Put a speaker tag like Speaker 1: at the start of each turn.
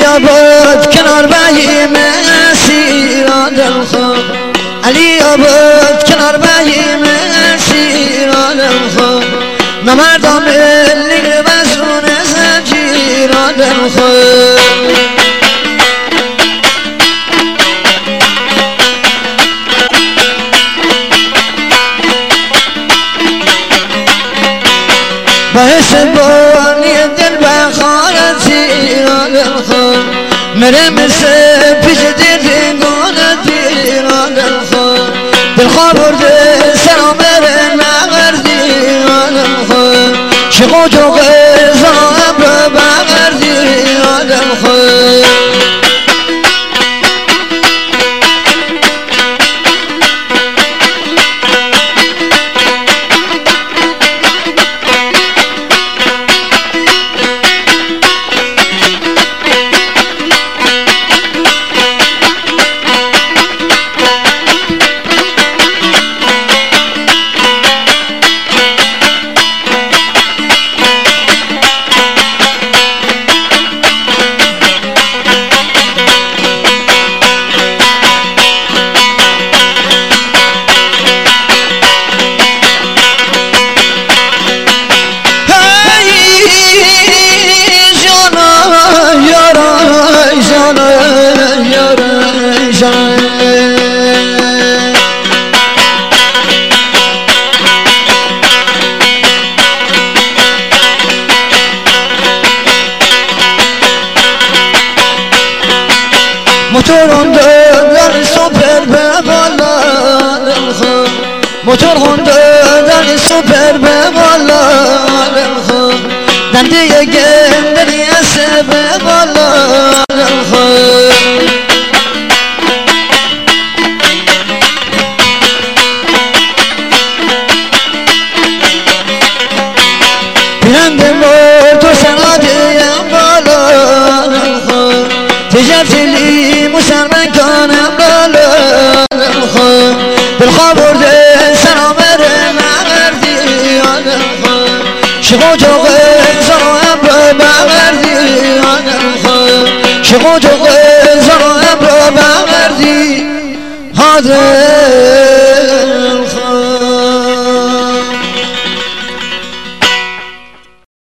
Speaker 1: علی آباد کنار بایی مسیرا دل خواب علی آباد کنار بایی مسیرا دل خواب نمردم لیگ بزرون زنجیرا دل خواب باعث بانی دل بخارتی دل خواب میره مثل پیش دیدگانتی دل خواب دل خواب برده سلام بره نغردی دل خواب شقو جوغه زنم رو بغردی دل خواب موتور در سوپر به بالا دل خواب موتور در سوپر به بالا دل خواب دنده گندری اسه به بالا دل خواب پیرنده موتور سنادیم بالا دل خواب تجرتلی مسلمان کنم بالا دل خواب دل خواب برده سلام بره نغردی دل خواب شقو جوغه زنم رو بغردی دل خواب شقو جوغه زنم رو بغردی حاضر